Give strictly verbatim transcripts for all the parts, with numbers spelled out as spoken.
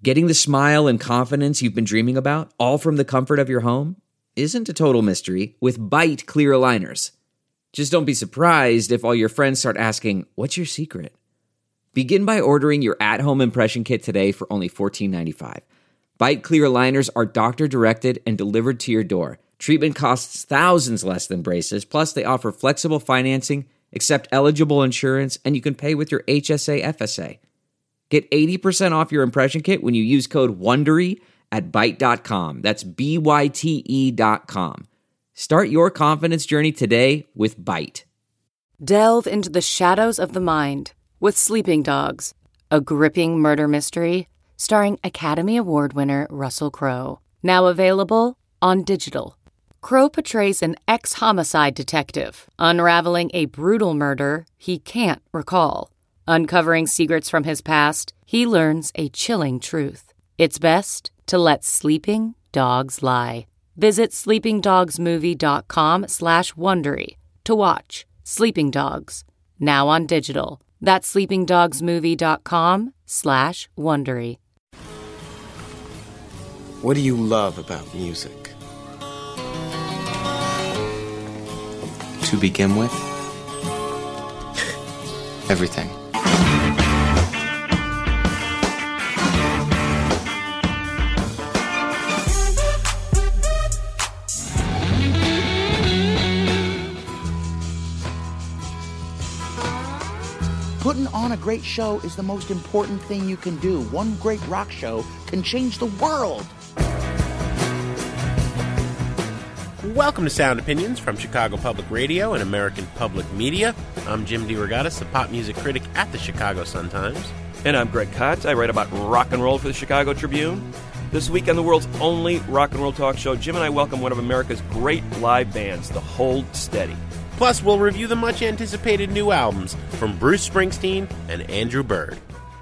Getting the smile and confidence you've been dreaming about, all from the comfort of your home, isn't a total mystery with Byte clear aligners. Just don't be surprised if all your friends start asking, "What's your secret?" Begin by ordering your at-home impression kit today for only fourteen ninety-five. Byte clear aligners are doctor-directed and delivered to your door. Treatment costs thousands less than braces, plus they offer flexible financing, accept eligible insurance, and you can pay with your H S A F S A. Get eighty percent off your impression kit when you use code WONDERY at byte dot com. That's B Y T E dot com. Start your confidence journey today with Byte. Delve into the shadows of the mind with Sleeping Dogs, a gripping murder mystery starring Academy Award winner Russell Crowe. Now available on digital. Crowe portrays an ex-homicide detective unraveling a brutal murder he can't recall. Uncovering secrets from his past, he learns a chilling truth. It's best to let sleeping dogs lie. Visit sleepingdogsmovie.com slash Wondery to watch Sleeping Dogs, now on digital. That's sleepingdogsmovie.com slash Wondery. What do you love about music? To begin with, everything. Putting on a great show is the most important thing you can do. One great rock show can change the world. Welcome to Sound Opinions from Chicago Public Radio and American Public Media. I'm Jim DeRogatis, the pop music critic at the Chicago Sun-Times. And I'm Greg Kotz. I write about rock and roll for the Chicago Tribune. This week on the world's only rock and roll talk show, Jim and I welcome one of America's great live bands, the Hold Steady. Plus, we'll review the much-anticipated new albums from Bruce Springsteen and Andrew Bird.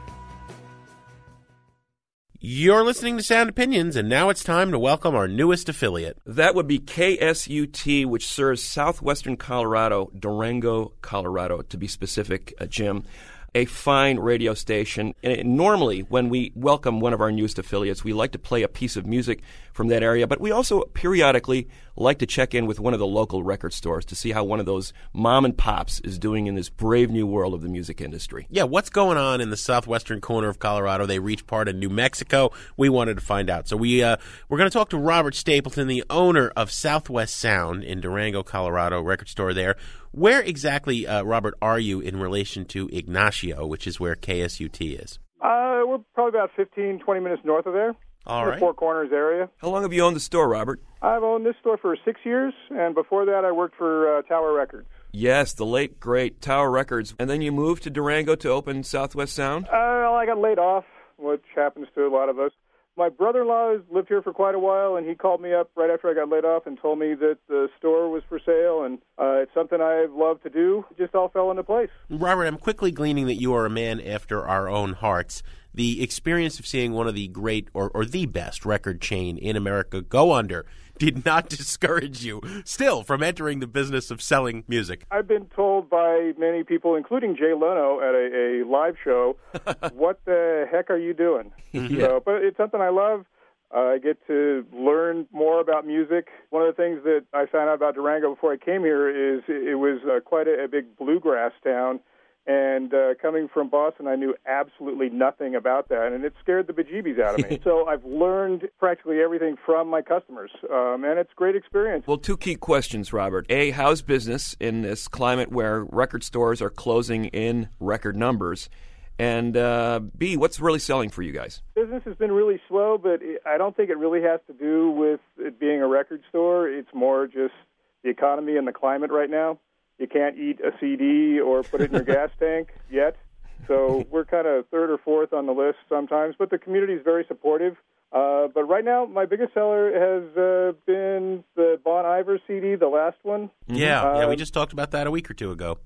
You're listening to Sound Opinions, and now it's time to welcome our newest affiliate. That would be K S U T, which serves southwestern Colorado, Durango, Colorado, to be specific, uh, Jim. A fine radio station. And normally, when we welcome one of our newest affiliates, we like to play a piece of music from that area, but we also periodically like to check in with one of the local record stores to see how one of those mom and pops is doing in this brave new world of the music industry. Yeah, what's going on in the southwestern corner of Colorado? They reach part of New Mexico. We wanted to find out. So we, uh, we're going to talk to Robert Stapleton, the owner of Southwest Sound in Durango, Colorado, record store there. Where exactly, uh, Robert, are you in relation to Ignacio, which is where K S U T is? Uh, we're probably about fifteen, twenty minutes north of there. All in right. The Four Corners area. How long have you owned the store, Robert? I've owned this store for six years, and before that I worked for uh, Tower Records. Yes, the late, great Tower Records. And then you moved to Durango to open Southwest Sound? Uh, well, I got laid off, which happens to a lot of us. My brother-in-law has lived here for quite a while, and he called me up right after I got laid off and told me that the store was for sale, and uh, it's something I love to do. It just all fell into place. Robert, I'm quickly gleaning that you are a man after our own hearts. The experience of seeing one of the great or, or the best record chain in America go under did not discourage you still from entering the business of selling music. I've been told by many people, including Jay Leno at a, a live show, what the heck are you doing? Yeah. So, but it's something I love. Uh, I get to learn more about music. One of the things that I found out about Durango before I came here is it was uh, quite a, a big bluegrass town. And uh, coming from Boston, I knew absolutely nothing about that, and it scared the bejeebies out of me. So I've learned practically everything from my customers, um, and it's a great experience. Well, two key questions, Robert. A, how's business in this climate where record stores are closing in record numbers? And uh, B, what's really selling for you guys? Business has been really slow, but it, I don't think it really has to do with it being a record store. It's more just the economy and the climate right now. You can't eat a C D or put it in your gas tank yet. So we're kind of third or fourth on the list sometimes, but the community is very supportive. Uh, but right now, my biggest seller has uh, been the Bon Iver C D, the last one. Yeah, uh, yeah, we just talked about that a week or two ago.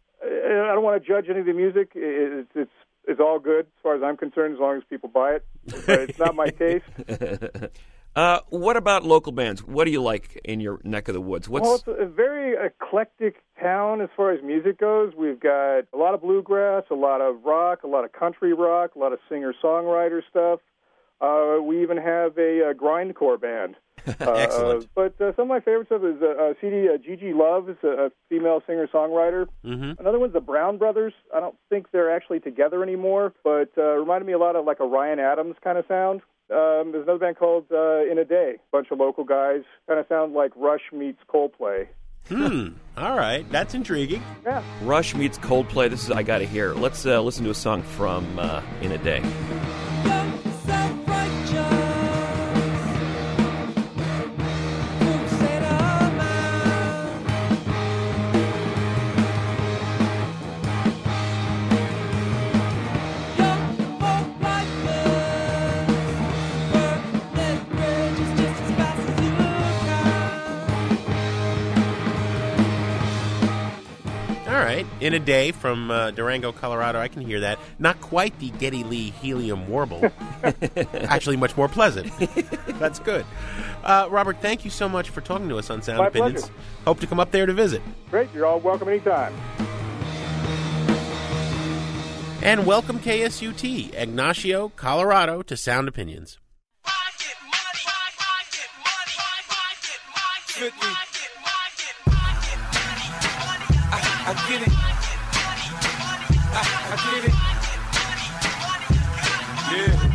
I don't want to judge any of the music. It's, it's, it's all good as far as I'm concerned, as long as people buy it. But it's not my taste. Uh, what about local bands? What do you like in your neck of the woods? What's... Well, it's a very eclectic town as far as music goes. We've got a lot of bluegrass, a lot of rock, a lot of country rock, a lot of singer-songwriter stuff, Uh, we even have a, a grindcore band. Uh, Excellent. But uh, some of my favorite stuff is uh, uh, C D uh, Gigi Love, is a, a female singer-songwriter. Mm-hmm. Another one's the Brown Brothers. I don't think they're actually together anymore, but uh, reminded me a lot of like a Ryan Adams kind of sound. Um, there's another band called uh, In a Day. A bunch of local guys. Kind of sound like Rush meets Coldplay. Hmm. All right. That's intriguing. Yeah. Rush meets Coldplay. This is I Gotta Hear. Let's uh, listen to a song from uh, In a Day. In a Day from uh, Durango, Colorado. I can hear that. Not quite the Geddy Lee helium warble. Actually, much more pleasant. That's good. Uh, Robert, thank you so much for talking to us on Sound My Opinions. pleasure. Hope to come up there to visit. Great. You're all welcome anytime. And welcome K S U T, Ignacio, Colorado, to Sound Opinions. I get it. I, I get it. Yeah.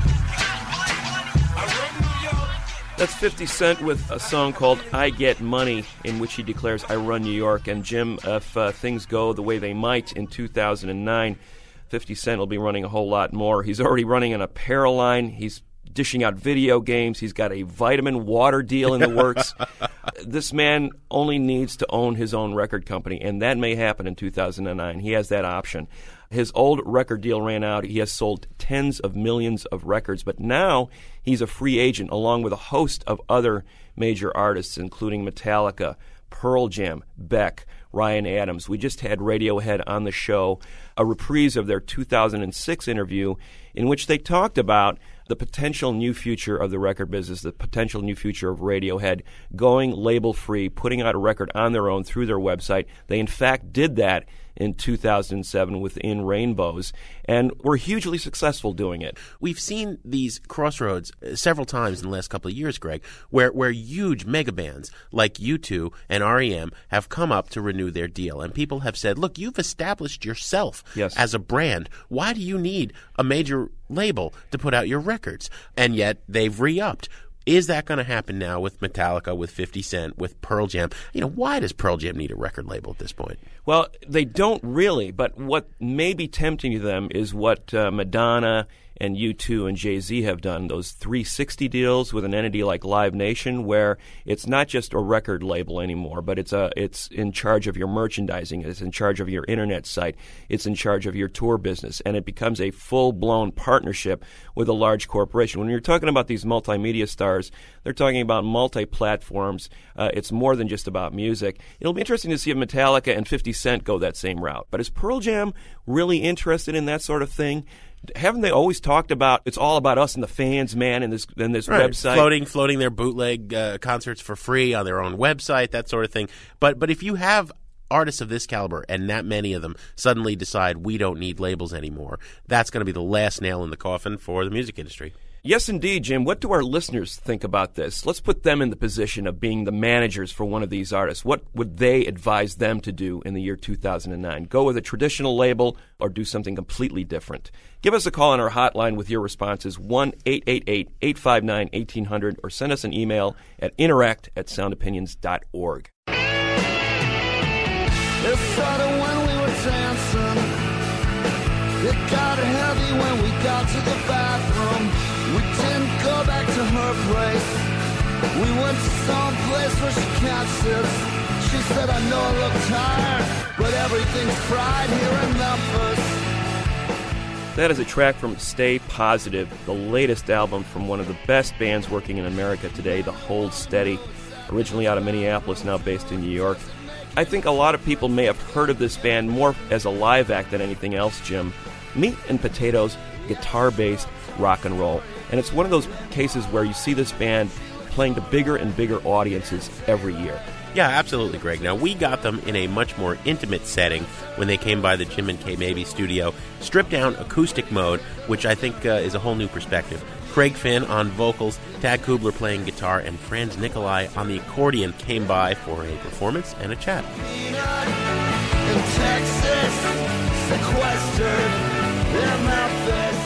I run New York. That's fifty Cent with a song called I Get Money, in which he declares, I run New York. And Jim, if uh, things go the way they might in two thousand nine, fifty Cent will be running a whole lot more. He's already running an apparel line. He's dishing out video games. He's got a vitamin water deal in the works. This man only needs to own his own record company, and that may happen in two thousand nine. He has that option. His old record deal ran out. He has sold tens of millions of records, but now he's a free agent along with a host of other major artists, including Metallica, Pearl Jam, Beck, Ryan Adams. We just had Radiohead on the show, a reprise of their two thousand six interview in which they talked about the potential new future of the record business, the potential new future of Radiohead, going label-free, putting out a record on their own through their website. They, in fact, did that in two thousand seven with In Rainbows, and were hugely successful doing it. We've seen these crossroads several times in the last couple of years, Greg, where, where huge mega bands like U two and R E M have come up to renew their deal. And people have said, look, you've established yourself Yes. as a brand. Why do you need a major label to put out your records? And yet they've re-upped. Is that going to happen now with Metallica, with fifty Cent, with Pearl Jam? You know, why does Pearl Jam need a record label at this point? Well, they don't really, but what may be tempting to them is what uh, Madonna and U two and Jay-Z have done, those three sixty deals with an entity like Live Nation, where it's not just a record label anymore, but it's a it's in charge of your merchandising, it's in charge of your internet site, it's in charge of your tour business, and it becomes a full-blown partnership with a large corporation. When you're talking about these multimedia stars, they're talking about multi-platforms. Uh, it's more than just about music. It'll be interesting to see if Metallica and fifty Cent go that same route. But is Pearl Jam really interested in that sort of thing? Haven't they always talked about it's all about us and the fans, man, and this and this Right. website? Floating, floating their bootleg uh, concerts for free on their own website, that sort of thing. But but if you have artists of this caliber and that many of them suddenly decide we don't need labels anymore, that's going to be the last nail in the coffin for the music industry. Yes, indeed, Jim. What do our listeners think about this? Let's put them in the position of being the managers for one of these artists. What would they advise them to do in the year two thousand nine? Go with a traditional label or do something completely different? Give us a call on our hotline with your responses, one eight eight eight, eight five nine, one eight hundred, or send us an email at interact at sound opinions dot org. It started when we were dancing. It got heavy when we got to the bathroom. We didn't go back to her place. We went to some place where she can't sit. She said, I know I look tired, but everything's fried here in Memphis. That is a track from Stay Positive, the latest album from one of the best bands working in America today, the Hold Steady, originally out of Minneapolis, now based in New York. I think a lot of people may have heard of this band more as a live act than anything else, Jim. Meat and potatoes, guitar-based rock and roll. And it's one of those cases where you see this band playing to bigger and bigger audiences every year. Yeah, absolutely, Greg. Now, we got them in a much more intimate setting when they came by the Jim and Kay Mabie studio, stripped down acoustic mode, which I think uh, is a whole new perspective Craig Finn on vocals, Tad Kubler playing guitar, and Franz Nicolai on the accordion came by for a performance and a chat. In Texas, sequestered in Memphis.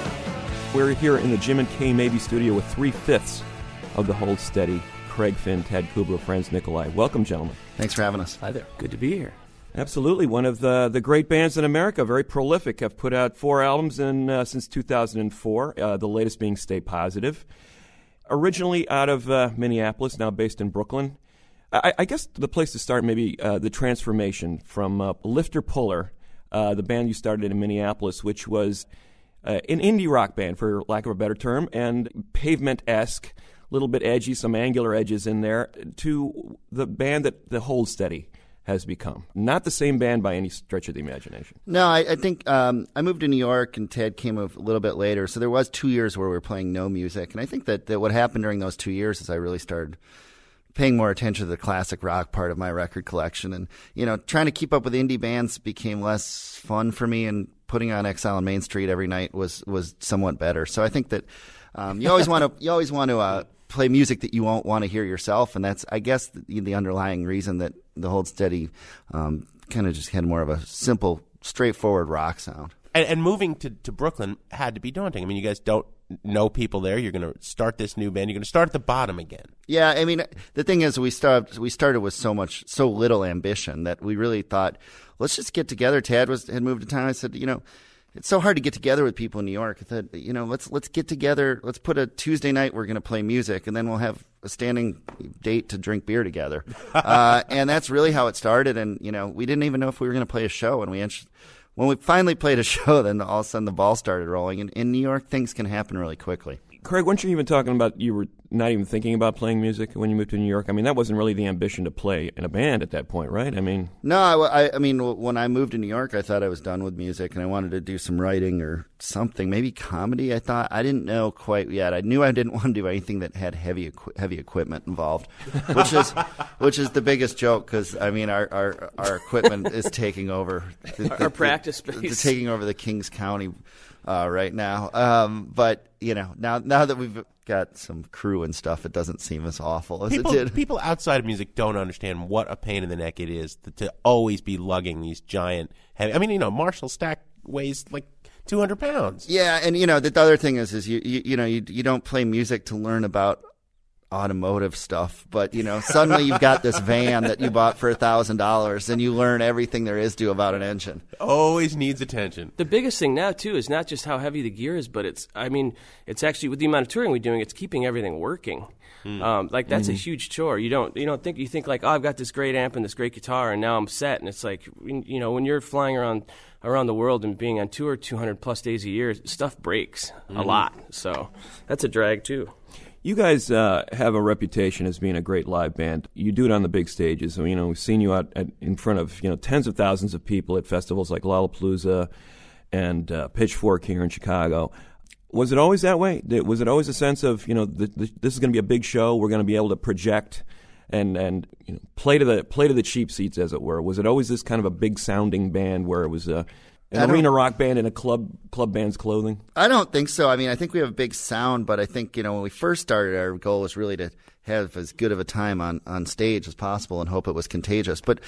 We're here in the Jim and Kay Mabie studio with three-fifths of the Hold Steady. Craig Finn, Tad Kubler, Franz Nicolai. Welcome, gentlemen. Thanks for having us. Hi there. Good to be here. Absolutely. One of the, the great bands in America, very prolific. Have put out four albums in, uh, since two thousand four, uh, the latest being Stay Positive. Originally out of uh, Minneapolis, now based in Brooklyn. I, I guess the place to start maybe uh, the transformation from uh, Lifter Puller, uh, the band you started in Minneapolis, which was uh, an indie rock band, for lack of a better term, and pavement-esque, a little bit edgy, some angular edges in there, to the band that the Hold Steady has become. Not the same band by any stretch of the imagination. No, I, I think um, I moved to New York, and Ted came a little bit later. So there was two years where we were playing no music. And I think that, that what happened during those two years is I really started paying more attention to the classic rock part of my record collection. And, you know, trying to keep up with indie bands became less fun for me, and putting on Exile on Main Street every night was, was somewhat better. So I think that um, you always want to you always want to uh, play music that you won't want to hear yourself. And that's, I guess, the, the underlying reason that the Hold Steady um, kind of just had more of a simple, straightforward rock sound. And, and moving to, to Brooklyn had to be daunting. I mean, you guys don't know people there. You're going to start this new band. You're going to start at the bottom again. Yeah, I mean, the thing is, we started we started with so much, so little ambition that we really thought, let's just get together. Tad was had moved to town. I said, you know, it's so hard to get together with people in New York. I said, you know, let's let's get together. Let's put a Tuesday night. We're going to play music, and then we'll have a standing date to drink beer together. uh, and that's really how it started. And you know, we didn't even know if we were going to play a show. And we when we finally played a show, then all of a sudden the ball started rolling. And in New York, things can happen really quickly. Craig, weren't you even talking about you were not even thinking about playing music when you moved to New York? I mean, that wasn't really the ambition to play in a band at that point, right? I mean, no, I, I, I mean, when I moved to New York, I thought I was done with music, and I wanted to do some writing or something, maybe comedy. I thought I didn't know quite yet. I knew I didn't want to do anything that had heavy equi- heavy equipment involved, which is which is the biggest joke, because I mean, our, our our equipment is taking over the, our, the, our practice space, the, the, taking over the Kings County. Uh, right now, um, but you know, now now that we've got some crew and stuff, it doesn't seem as awful as people, it did. People outside of music don't understand what a pain in the neck it is to, to always be lugging these giant, heavy. I mean, you know, Marshall Stack weighs like two hundred pounds. Yeah, and you know, the, the other thing is, is you you, you know, you you don't play music to learn about automotive stuff, but you know, suddenly you've got this van that you bought for a thousand dollars, and you learn everything there is to about an engine. Always needs attention. The biggest thing now too is not just how heavy the gear is, but it's I mean it's actually, with the amount of touring we're doing, it's keeping everything working. Mm. Um, like that's mm-hmm. a huge chore. You don't you don't think you think like, oh, I've got this great amp and this great guitar, and now I'm set. And it's like, you know, when you're flying around around the world and being on tour two hundred plus days a year, stuff breaks mm-hmm. a lot. So that's a drag too. You guys uh, have a reputation as being a great live band. You do it on the big stages. So, you know, we've seen you out at, in front of, you know, tens of thousands of people at festivals like Lollapalooza and uh, Pitchfork here in Chicago. Was it always that way? Was it always a sense of, you know, the, the, this is going to be a big show, we're going to be able to project and and you know, play to the play to the cheap seats, as it were? Was it always this kind of a big sounding band where it was a An arena rock band in a club club band's clothing? I don't think so. I mean, I think we have a big sound, but I think, you know, when we first started, our goal was really to have as good of a time on, on stage as possible and hope it was contagious. But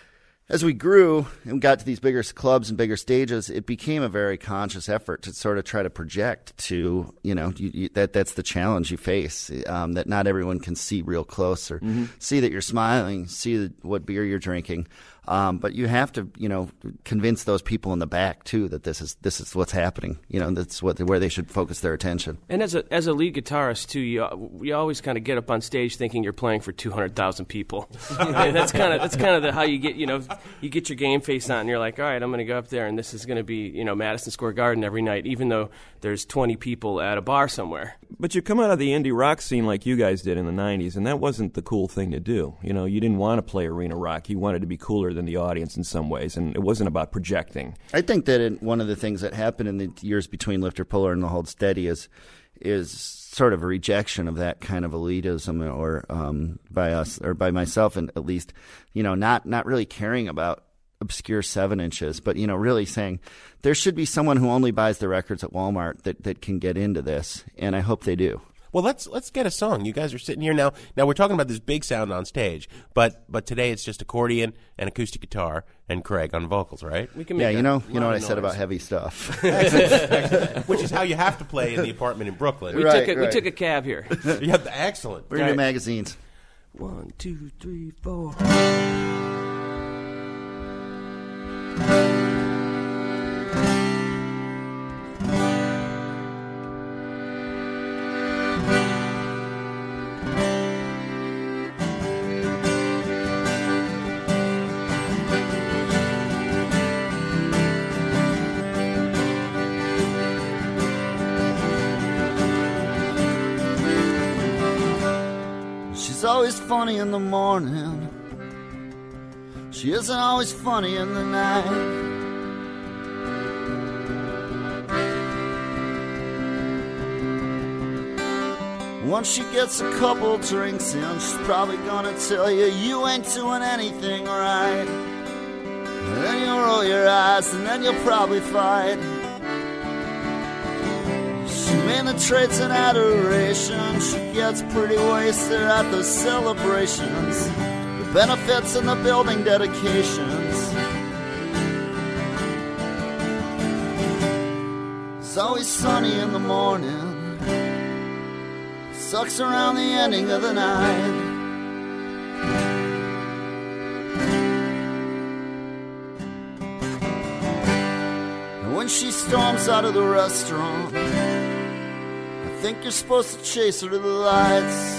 as we grew and got to these bigger clubs and bigger stages, it became a very conscious effort to sort of try to project to, you know, you, you, that that's the challenge you face, um, that not everyone can see real close or mm-hmm. see that you're smiling, see the, what beer you're drinking. Um, but you have to, you know, convince those people in the back too that this is this is what's happening. You know, that's what where they should focus their attention. And as a as a lead guitarist too, you you always kind of get up on stage thinking you're playing for two hundred thousand people. And that's kind of that's kind of the, how you get you know you get your game face on. And you're like, all right, I'm going to go up there, and this is going to be, you know, Madison Square Garden every night, even though there's twenty people at a bar somewhere. But you come out of the indie rock scene like you guys did in the nineties, and that wasn't the cool thing to do. You know, you didn't want to play arena rock. You wanted to be cooler than the audience in some ways, and it wasn't about projecting. I think that in, one of the things that happened in the years between Lifter Puller and the Hold Steady is is sort of a rejection of that kind of elitism, or um, by us, or by myself, and at least, you know, not not really caring about obscure seven inches, but, you know, really saying there should be someone who only buys the records at Walmart that, that can get into this, and I hope they do. Well, let's let's get a song. You guys are sitting here now. Now we're talking about this big sound on stage, but but today it's just accordion and acoustic guitar and Craig on vocals, right? We can yeah, make you know, you know what I noise. said about heavy stuff, Which is how you have to play in the apartment in Brooklyn. We Right, took a, right. we took a cab here. Yeah, excellent. We're gonna do magazines. One, two, three, four. She's always funny in the morning. She isn't always funny in the night. Once she gets a couple drinks in, she's probably gonna tell you you ain't doing anything right. And then you'll roll your eyes and then you'll probably fight. She mainly trades in adoration. She gets pretty wasted at the celebrations, the benefits and the building dedications. It's always sunny in the morning, sucks around the ending of the night. And when she storms out of the restaurant, I think you're supposed to chase her to the lights.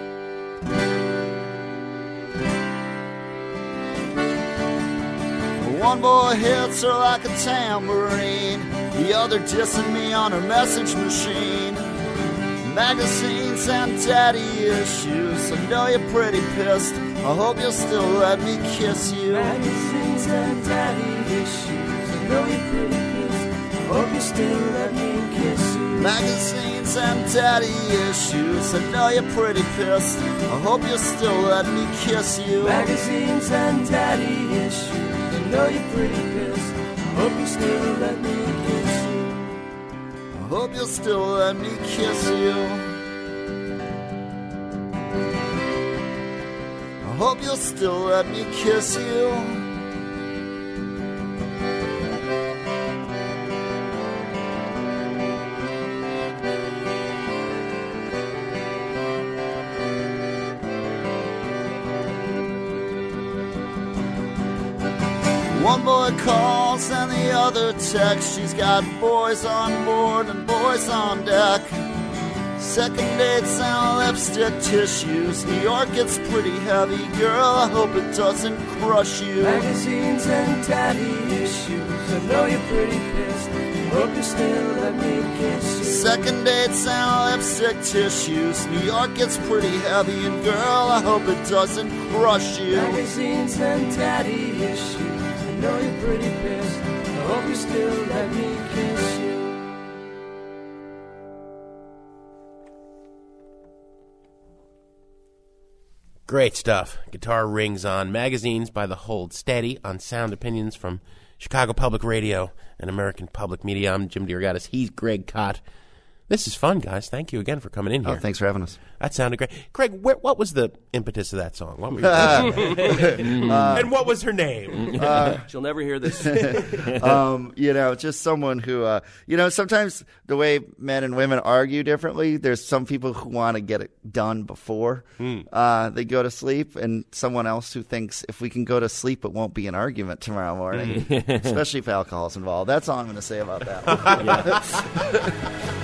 One boy hits her like a tambourine, the other dissing me on her message machine. Magazines and daddy issues, I know you're pretty pissed, I hope you'll still let me kiss you. Magazines and daddy issues, I know you're pretty pissed, I hope you still let me kiss you. Magazines and daddy issues, I know you're pretty pissed, I hope you'll still let me kiss you. Magazines and daddy issues, I know you're pretty pissed, I hope you still let me kiss you. I hope you'll still let me kiss you. I hope you'll still let me kiss you. One boy calls and the other texts. She's got boys on board and boys on deck. Second dates and lipstick tissues. New York gets pretty heavy, girl, I hope it doesn't crush you. Magazines and daddy issues, I know you're pretty pissed, I hope you still let me kiss you. Second dates and lipstick tissues. New York gets pretty heavy, and girl, I hope it doesn't crush you. Magazines and daddy issues, I know you're pretty pissed, I hope you still let me kiss you. Great stuff. Guitar Rings on. Magazines by the Hold Steady on Sound Opinions from Chicago Public Radio and American Public Media. I'm Jim DeRogatis. He's Greg Kot. This is fun, guys. Thank you again for coming in here. Oh, thanks for having us. That sounded great. Craig, where, what was the impetus of that song? What were you uh, and what was her name? Uh, She'll never hear this. um, you know, just someone who, uh, you know, sometimes the way men and women argue differently, there's some people who want to get it done before mm. uh, they go to sleep, and someone else who thinks if we can go to sleep, it won't be an argument tomorrow morning, especially if alcohol's involved. That's all I'm going to say about that one. Yeah.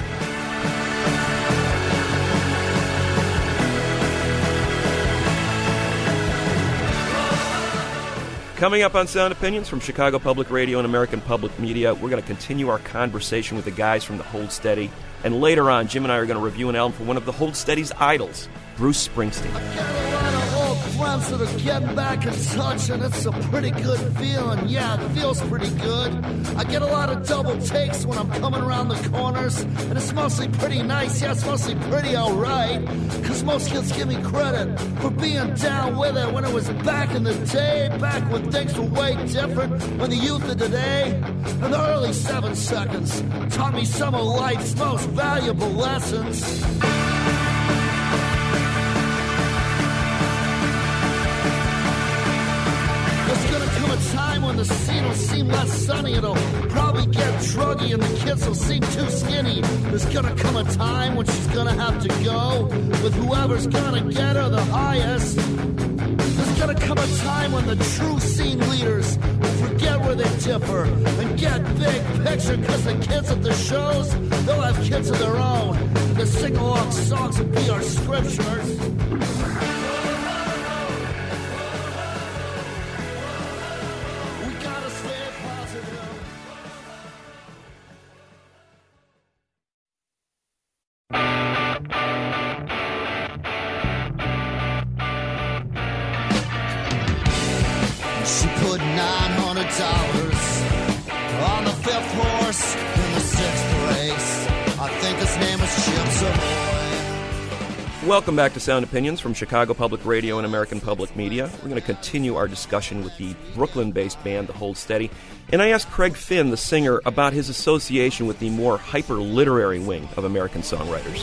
Coming up on Sound Opinions from Chicago Public Radio and American Public Media, we're going to continue our conversation with the guys from the Hold Steady. And later on, Jim and I are going to review an album from one of the Hold Steady's idols, Bruce Springsteen. I friends that are getting back in touch, and it's a pretty good feeling. Yeah, it feels pretty good. I get a lot of double takes when I'm coming around the corners, and it's mostly pretty nice. Yeah, it's mostly pretty alright, cause most kids give me credit for being down with it when it was back in the day, back when things were way different, when the youth of today and the early seven seconds taught me some of life's most valuable lessons. There's gonna come a time when the scene will seem less sunny. It'll probably get druggy and the kids will seem too skinny. There's gonna come a time when she's gonna have to go with whoever's gonna get her the highest. There's gonna come a time when the true scene leaders will forget where they differ and get big picture, cause the kids at the shows, they'll have kids of their own. The sing-along songs will be our scriptures. She put nine hundred dollars on the fifth horse in the sixth race. I think his name was Chip Savoy. Welcome back to Sound Opinions from Chicago Public Radio and American Public Media. We're going to continue our discussion with the Brooklyn-based band The Hold Steady. And I asked Craig Finn, the singer, about his association with the more hyper-literary wing of American songwriters.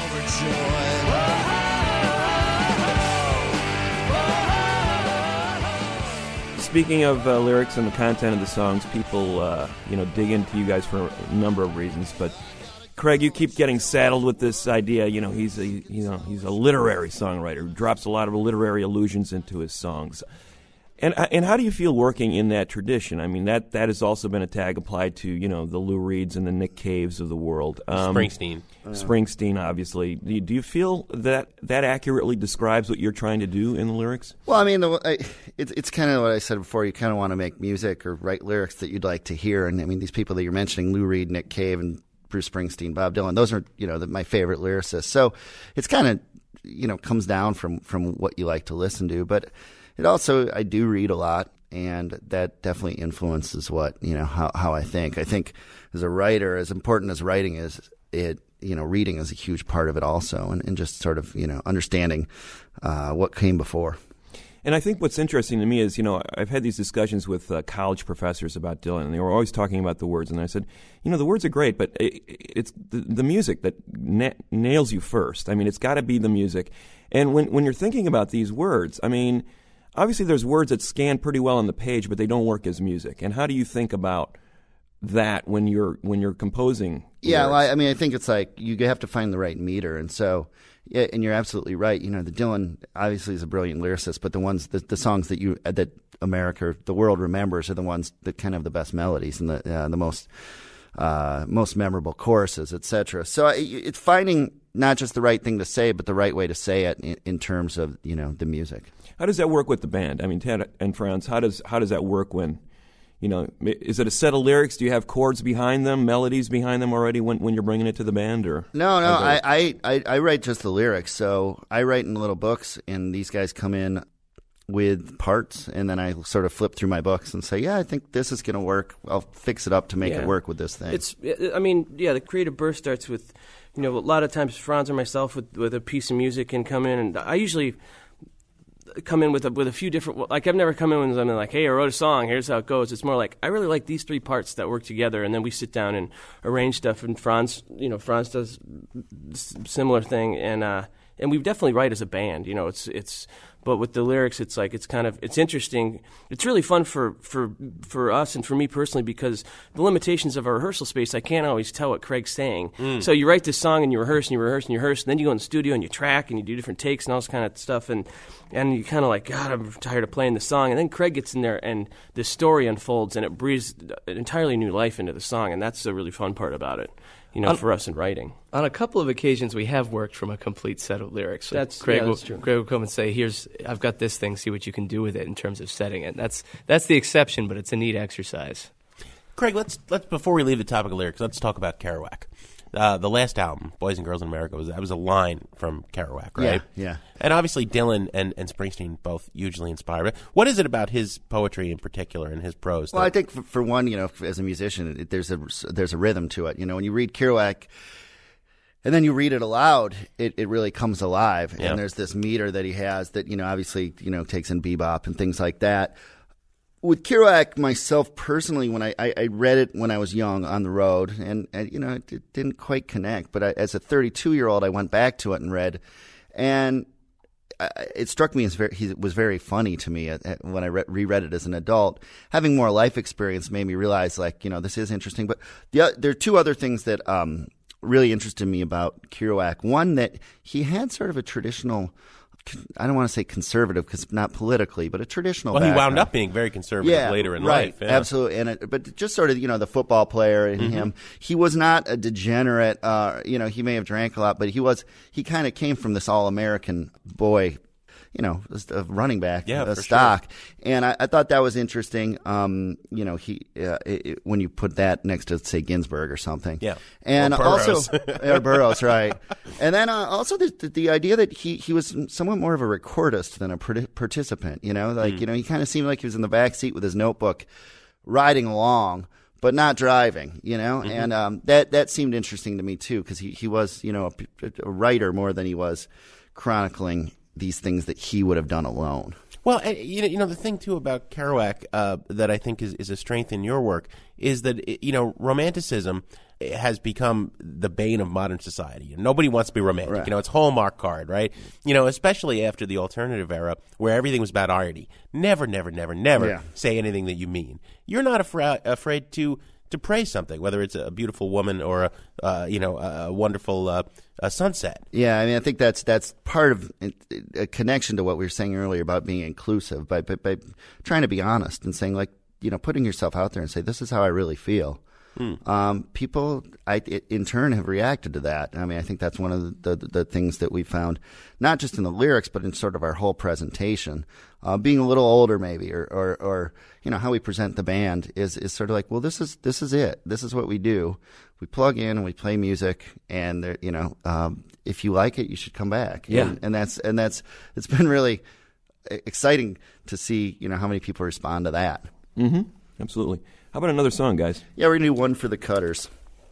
Speaking of uh, lyrics and the content of the songs, people, uh, you know, dig into you guys for a number of reasons. But Craig, you keep getting saddled with this idea. You know, he's a, you know, he's a literary songwriter who drops a lot of literary allusions into his songs. And and how do you feel working in that tradition? I mean, that, that has also been a tag applied to, you know, the Lou Reeds and the Nick Caves of the world. Um, Springsteen. Springsteen, obviously. Do you, do you feel that that accurately describes what you're trying to do in the lyrics? Well, I mean, the, I, it's it's kind of what I said before. You kind of want to make music or write lyrics that you'd like to hear. And I mean, these people that you're mentioning, Lou Reed, Nick Cave, and Bruce Springsteen, Bob Dylan, those are, you know, the, my favorite lyricists. So it's kind of, you know, comes down from, from what you like to listen to. But it also, I do read a lot, and that definitely influences what, you know, how, how I think. I think as a writer, as important as writing is, it, you know, reading is a huge part of it also, and, and just sort of, you know, understanding uh, what came before. And I think what's interesting to me is, you know, I've had these discussions with uh, college professors about Dylan, and they were always talking about the words. And I said, you know, the words are great, but it, it's the, the music that na- nails you first. I mean, it's got to be the music. And when when you're thinking about these words, I mean, obviously there's words that scan pretty well on the page, but they don't work as music. And how do you think about that when you're when you're composing? Yeah, well, I, I mean, I think it's like you have to find the right meter, and so. Yeah, and you're absolutely right. You know, the Dylan obviously is a brilliant lyricist, but the ones, the, the songs that you that America, the world remembers, are the ones that kind of have the best melodies and the uh, the most uh, most memorable choruses, et cetera. So I, it's finding not just the right thing to say, but the right way to say it in, in terms of, you know, the music. How does that work with the band? I mean, Ted and Franz, how does how does that work when? You know, is it a set of lyrics? Do you have chords behind them, melodies behind them already when, when you're bringing it to the band? Or no, no, I, I, I, I write just the lyrics. So I write in little books, and these guys come in with parts, and then I sort of flip through my books and say, yeah, I think this is going to work. I'll fix it up to make yeah. it work with this thing. It's, I mean, yeah, the creative burst starts with, you know, a lot of times Franz or myself with, with a piece of music can come in, and I usually come in with a, with a few different, like I've never come in with something like, hey, I wrote a song, here's how it goes. It's more like, I really like these three parts that work together, and then we sit down and arrange stuff, and Franz, you know, Franz does similar thing, and uh, and we definitely write as a band, you know, it's, it's, but with the lyrics, it's like, it's kind of, it's interesting. It's really fun for, for, for us and for me personally, because the limitations of our rehearsal space, I can't always tell what Craig's saying. Mm. So you write this song and you rehearse and you rehearse and you rehearse, and then you go in the studio and you track and you do different takes and all this kind of stuff, and, and you kind of like, God, I'm tired of playing the song. And then Craig gets in there and the story unfolds and it breathes an entirely new life into the song, and that's the really fun part about it. You know, on, for us in writing. On a couple of occasions, we have worked from a complete set of lyrics. So that's Craig, yeah, that's will, true. Craig will come and say, "Here's, I've got this thing. See what you can do with it in terms of setting it." That's that's the exception, but it's a neat exercise. Craig, let's let's before we leave the topic of lyrics, let's talk about Kerouac. uh, the last album, Boys and Girls in America, was that was a line from Kerouac, right? Yeah, yeah. And obviously Dylan and, and Springsteen both hugely inspired. What is it about his poetry in particular and his prose? Well, that- I think for, for one, you know, as a musician, it, there's a there's a rhythm to it. You know, when you read Kerouac, and then you read it aloud, it, it really comes alive. Yeah. And there's this meter that he has that, you know, obviously, you know, takes in bebop and things like that. With Kerouac, myself personally, when I, I, I read it when I was young on the road, and, and you know, it, it didn't quite connect. But I, as a thirty-two-year-old, I went back to it and read, and I, it struck me as very, he was very funny to me at, at, when I re- reread it as an adult. Having more life experience made me realize, like, you know, this is interesting. But the, there are two other things that um, really interested me about Kerouac. One, that he had sort of a traditional, I don't want to say conservative because not politically, but a traditional Well, background. he wound up being very conservative yeah, later in right, life. Yeah. Absolutely. And it, but just sort of, you know, the football player in Mhm. him, he was not a degenerate. Uh, you know, he may have drank a lot, but he was, he kind of came from this all-American boy, you know, a running back, Yeah, a for stock. And I, I thought that was interesting. Um, you know, he uh, it, it, when you put that next to, say, Ginsberg or something. Yeah. And Or Burroughs. also, or Burroughs, right. And then uh, also the, the, the idea that he, he was somewhat more of a recordist than a parti- participant, you know, like, Mm. you know, he kind of seemed like he was in the back seat with his notebook riding along, but not driving, you know, Mhm. and um, that, that seemed interesting to me too, because he, he was, you know, a, a writer more than he was chronicling these things that he would have done alone. Well, uh, you know, you know the thing too about Kerouac uh, that I think is, is a strength in your work is that it, you know Romanticism has become the bane of modern society. Nobody wants to be romantic. Right. You know, it's Hallmark card, right? You know, especially after the alternative era where everything was about irony. Never, never, never, never Yeah. say anything that you mean. You're not afra- afraid to to praise something, whether it's a beautiful woman or a uh, you know a wonderful uh, a sunset. Yeah, I mean, I think that's that's part of a connection to what we were saying earlier about being inclusive, by, by, by trying to be honest and saying, like, you know, putting yourself out there and say, this is how I really feel. Hmm. Um, people, I, in turn, have reacted to that. I mean, I think that's one of the, the, the things that we found, not just in the lyrics, but in sort of our whole presentation. Uh, being a little older, maybe, or, or, or you know, how we present the band is, is sort of like, well, this is this is it. This is what we do. We plug in and we play music, and there, you know, um, if you like it, you should come back. Yeah. and, and that's and that's it's been really exciting to see, you know, how many people respond to that. Mm-hmm. Absolutely. How about another song, guys? Yeah, we're gonna do one for the Cutters.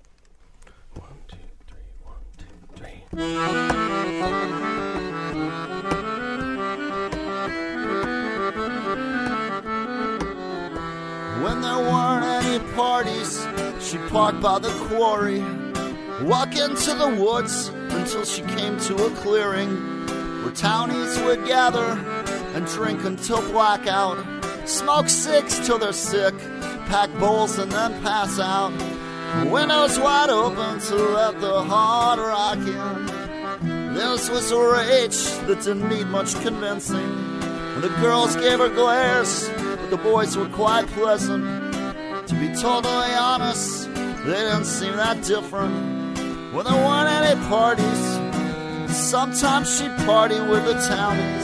When there weren't any parties, she parked by the quarry, walk into the woods until she came to a clearing where townies would gather and drink until blackout, smoke six till they're sick, pack bowls and then pass out. Windows wide open to let the heart rock in. This was a rage that didn't need much convincing. The girls gave her glares, but the boys were quite pleasant. To be totally honest, they didn't seem that different. When there weren't any parties, sometimes she'd party with the townies.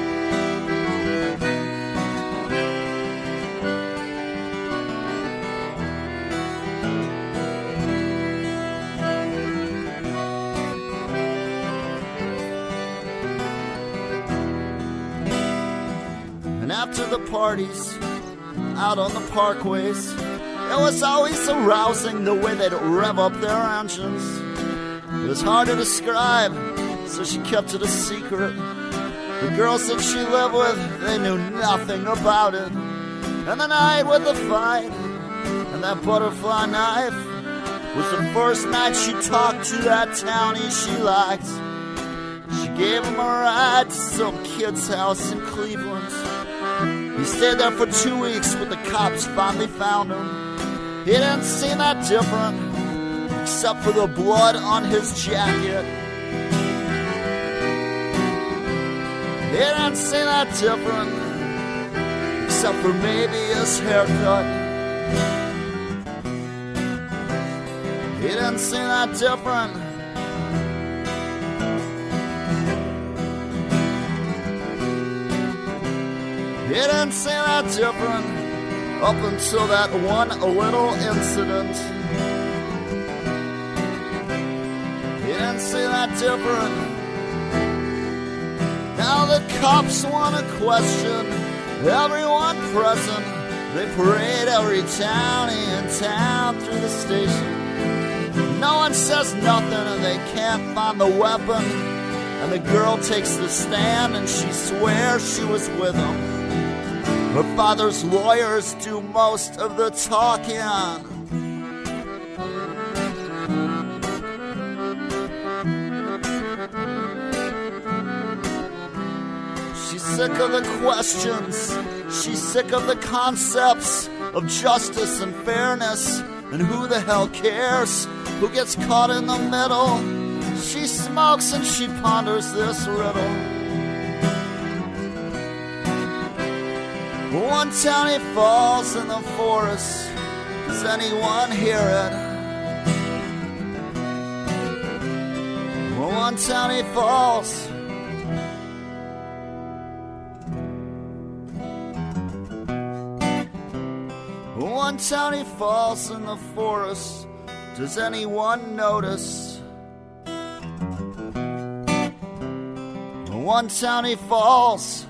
And after the parties, out on the parkways, it was always arousing the way they'd rev up their engines. It was hard to describe, so she kept it a secret. The girls that she lived with, they knew nothing about it. And the night with the fight and that butterfly knife was the first night she talked to that townie she liked. She gave him a ride to some kid's house in Cleveland. He stayed there for two weeks, but the cops finally found him. He didn't seem that different, except for the blood on his jacket. He didn't seem that different, except for maybe his haircut. He didn't seem that different. It didn't seem that different up until that one little incident. didn't say that different. Now the cops want to question everyone present. They parade every town in town through the station. No one says nothing and they can't find the weapon. And the girl takes the stand and she swears she was with him. Her father's lawyers do most of the talking. She's sick of the questions. She's sick of the concepts of justice and fairness. And who the hell cares who gets caught in the middle? She smokes and she ponders this riddle. One townie falls in the forest. Does anyone hear it? One townie falls. One townie falls in the forest. Does anyone notice? One townie falls.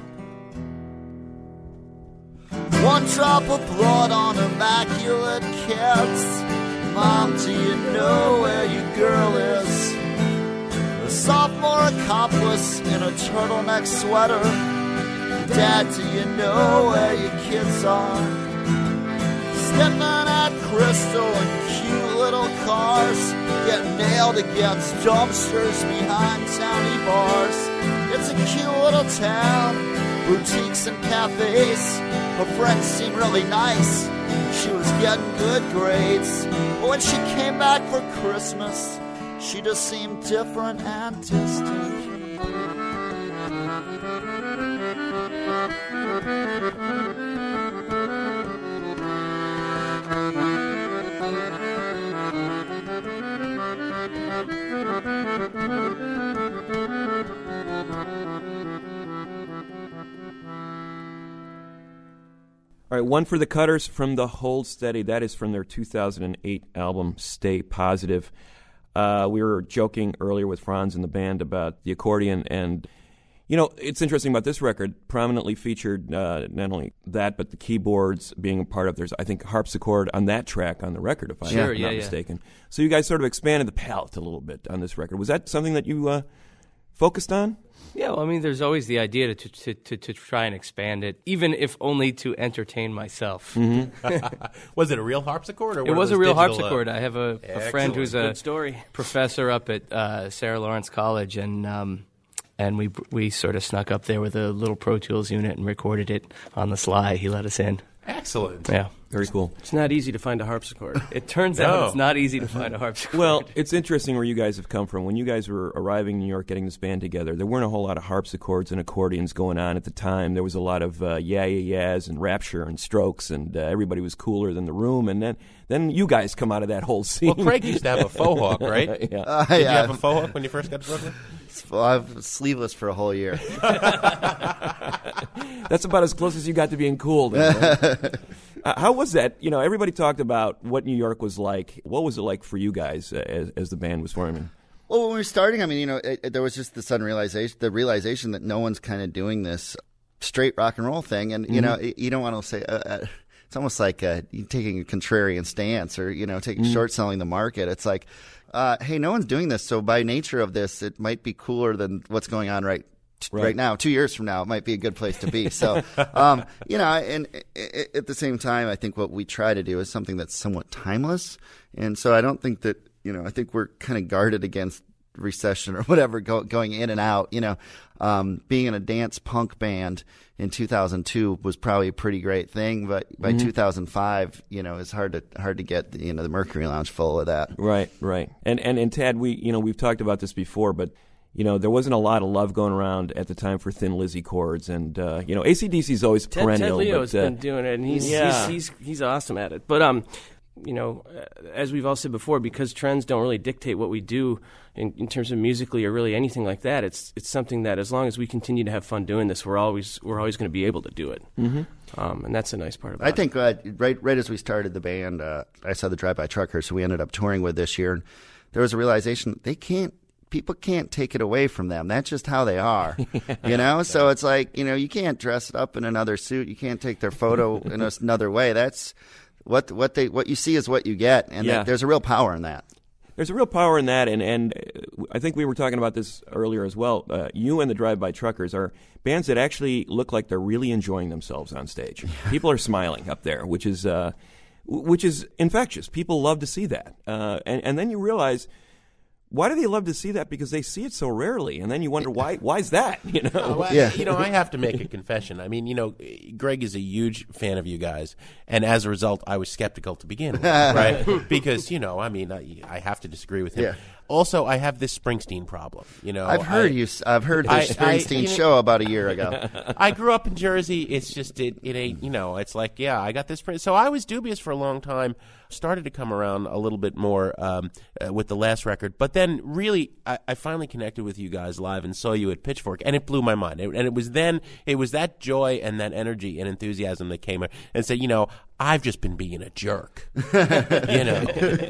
One drop of blood on immaculate kids. Mom, do you know where your girl is? A sophomore accomplice in a turtleneck sweater. Dad, do you know where your kids are? Stepping at crystal and cute little cars, getting nailed against dumpsters behind townie bars. It's a cute little town, boutiques and cafes. Her friends seem really nice, she was getting good grades. But when she came back for Christmas, she just seemed different and distant. All right, one for the Cutters from the Hold Steady. That is from their two thousand eight album, Stay Positive. Uh, we were joking earlier with Franz and the band about the accordion, and, you know, it's interesting about this record, prominently featured uh, not only that, but the keyboards being a part of, there's, I think, harpsichord on that track on the record, if I'm sure, not yeah, mistaken. Yeah. So you guys sort of expanded the palette a little bit on this record. Was that something that you uh, focused on? Yeah, well, I mean, there's always the idea to, to to to try and expand it, even if only to entertain myself. Mm-hmm. Was it a real harpsichord? Or it was a real digital, harpsichord. Uh, I have a, a friend who's a Good story. professor up at uh, Sarah Lawrence College, and um, and we we sort of snuck up there with a little Pro Tools unit and recorded it on the sly. He let us in. Excellent. Yeah. Very cool. It's not easy to find a harpsichord. It turns No. out it's not easy to find a harpsichord. Well, it's interesting where you guys have come from. When you guys were arriving in New York, getting this band together, there weren't a whole lot of harpsichords and accordions going on at the time. There was a lot of uh, yeah, yeah, yeahs and Rapture and Strokes, and uh, everybody was cooler than the room. And then, then you guys come out of that whole scene. Well, Craig used to have a faux hawk, right? yeah. Uh, Did yeah. you have a faux hawk when you first got to Brooklyn? Well, I was sleeveless for a whole year. That's about as close as you got to being cool. Then, right? uh, how was that? You know, everybody talked about what New York was like. What was it like for you guys uh, as, as the band was forming? Well, when we were starting, I mean, you know, it, it, there was just the sudden realization, the realization that no one's kind of doing this straight rock and roll thing, and you Mm-hmm. know, you don't want to say uh, uh, it's almost like uh, you taking a contrarian stance, or you know, taking Mm-hmm. short selling the market. It's like, uh, hey, no one's doing this, so by nature of this, it might be cooler than what's going on right. Right. Right now, two years from now, it might be a good place to be. So, um, you know, and at the same time, I think what we try to do is something that's somewhat timeless. And so I don't think that, you know, I think we're kind of guarded against recession or whatever go, going in and out. You know, um, being in a dance punk band in two thousand two was probably a pretty great thing. But by Mm-hmm. two thousand five, you know, it's hard to hard to get, you know, the Mercury Lounge full of that. Right, right. And, and, and Tad, we, you know, we've talked about this before, but you know, there wasn't a lot of love going around at the time for Thin Lizzy chords, and uh, you know, A C D C is always Ted, perennial. Ted Leo's but, uh, been doing it, and he's, yeah. he's he's he's awesome at it. But um, you know, as we've all said before, because trends don't really dictate what we do in, in terms of musically or really anything like that. It's it's something that as long as we continue to have fun doing this, we're always we're always going to be able to do it. Mm-hmm. Um, and that's a nice part about I it. think uh, right right as we started the band, uh, I saw the Drive By Truckers, who we ended up touring with this year, and there was a realization they can't. people can't take it away from them. That's just how they are, you know? So it's like, you know, you can't dress it up in another suit. You can't take their photo in another way. That's what what they what you see is what you get, and Yeah. that, there's a real power in that. There's a real power in that, and, and I think we were talking about this earlier as well. Uh, you and the Drive-By Truckers are bands that actually look like they're really enjoying themselves on stage. People are smiling up there, which is uh, which is infectious. People love to see that, uh, and and then you realize, why do they love to see that? Because they see it so rarely, and then you wonder why. Why is that? You know, Oh, I- Yeah. You know, I have to make a confession. I mean, you know, Greg is a huge fan of you guys, and as a result, I was skeptical to begin with, right? Because you know, I mean, I, I have to disagree with him. Yeah. Also, I have this Springsteen problem. You know, I've heard I, you. I've heard the I- I- Springsteen you know- show about a year ago. I grew up in Jersey. It's just it, it ain't, you know, it's like, yeah, I got this print. So I was dubious for a long time. Started to come around a little bit more um, uh, with the last record, but then really, I, I finally connected with you guys live and saw you at Pitchfork, and it blew my mind. It, and it was then, it was that joy and that energy and enthusiasm that came and said, you know, I've just been being a jerk, you know.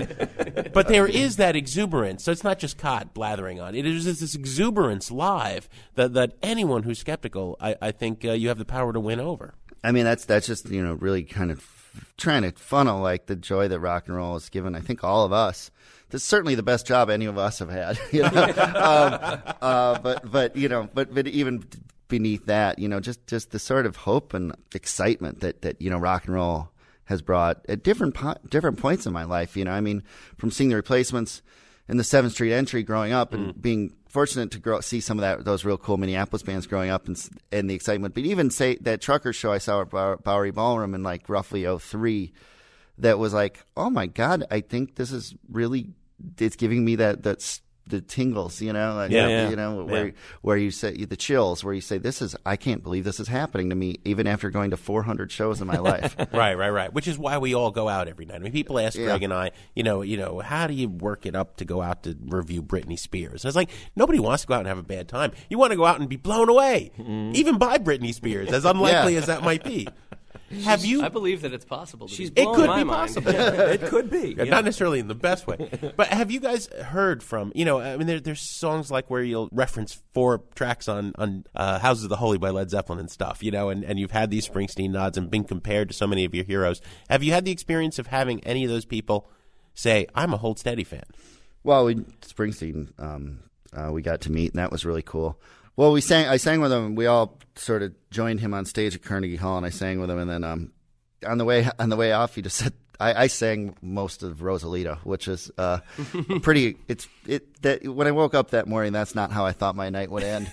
But there is that exuberance, so it's not just Cod blathering on. It is this exuberance live that that anyone who's skeptical, I, I think uh, you have the power to win over. I mean, that's that's just, you know, really kind of trying to funnel like the joy that rock and roll has given, I think, all of us. This is certainly the best job any of us have had. You know? um, uh, but but you know, but but even beneath that, you know, just just the sort of hope and excitement that that you know rock and roll has brought at different po- different points in my life. You know, I mean, from seeing the Replacements in the seventh Street Entry growing up and Mm. being fortunate to grow, see some of that those real cool Minneapolis bands growing up and, s- and the excitement. But even say that Trucker show I saw at Bow- Bowery Ballroom in like roughly oh three, that was like, oh my God, I think this is really, it's giving me that that's the tingles, you know, like, Yeah, yeah. you know, where Yeah. where you say the chills, where you say, this is, I can't believe this is happening to me, even after going to four hundred shows in my life. Right, right, right. Which is why we all go out every night. I mean, people ask Yeah. Greg and I, you know, you know, how do you work it up to go out to review Britney Spears? I was like, nobody wants to go out and have a bad time. You want to go out and be blown away, even by Britney Spears, as unlikely Yeah. as that might be. Have you? I believe that it's possible. To She's be. It blown could my be mind. possible. it could be. Yeah, yeah. Not necessarily in the best way. But have you guys heard from, you know, I mean, there, there's songs like where you'll reference four tracks on, on uh, Houses of the Holy by Led Zeppelin and stuff, you know, and, and you've had these Springsteen nods and been compared to so many of your heroes. Have you had the experience of having any of those people say, I'm a Hold Steady fan? Well, we Springsteen, um, uh, we got to meet, and that was really cool. Well, we sang. I sang with him. We all sort of joined him on stage at Carnegie Hall, and I sang with him. And then um, on the way on the way off, he just said, I, I sang most of Rosalita, which is uh, pretty. It's it that when I woke up that morning, that's not how I thought my night would end.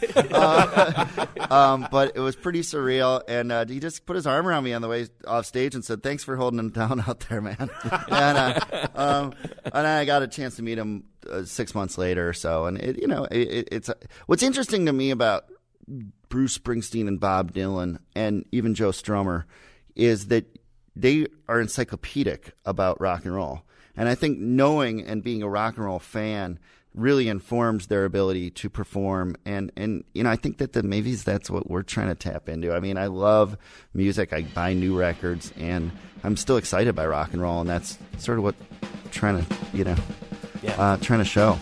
uh, um, but it was pretty surreal, and uh, he just put his arm around me on the way off stage and said, "Thanks for holding him down out there, man." and uh, um, and I got a chance to meet him uh, six months later or so, and it, you know, it, it, it's uh, what's interesting to me about Bruce Springsteen and Bob Dylan and even Joe Strummer is that they are encyclopedic about rock and roll. And I think knowing and being a rock and roll fan really informs their ability to perform. And, and you know, I think that the maybe that's what we're trying to tap into. I mean, I love music. I buy new records, and I'm still excited by rock and roll. And that's sort of what I'm trying to, you know, Yeah. uh, trying to show.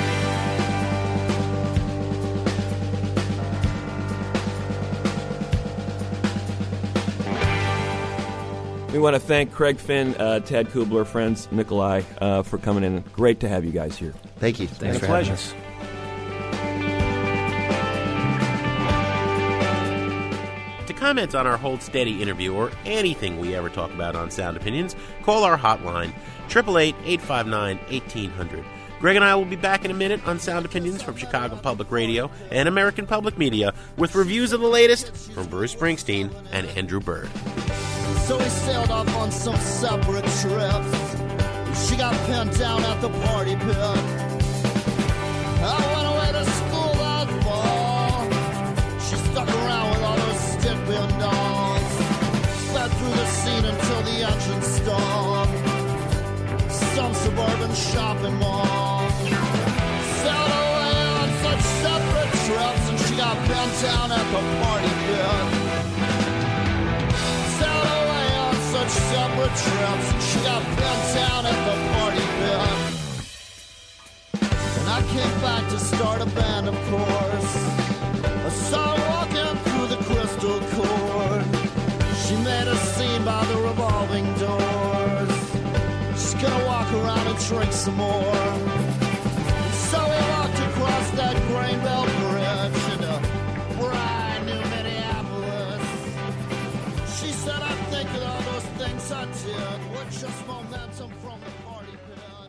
We want to thank Craig Finn, uh, Ted Kubler, friends, Nikolai, uh, for coming in. Great to have you guys here. Thank you. Thanks Been for a having pleasure. us. To comment on our Hold Steady interview or anything we ever talk about on Sound Opinions, call our hotline, eight eight eight, eight five nine, one eight zero zero. Greg and I will be back in a minute on Sound Opinions from Chicago Public Radio and American Public Media with reviews of the latest from Bruce Springsteen and Andrew Bird. So we sailed off on some separate trips. She got pinned down at the party pit. I went away to school that fall. She stuck around with all those stick-pin dolls. Sped through the scene until the engine stopped. Some suburban shopping mall. Sailed away on such separate trips, and she got pinned down at the party pit. Such separate trips, and she got bent down at the party pit. And I came back to start a band, of course. I saw her walking through the crystal court. She made a scene by the revolving doors. She's gonna walk around and drink some more. So we walked across that grain belt bridge into bright new Minneapolis. She said, I think that all those things I did were just momentum from the party pit.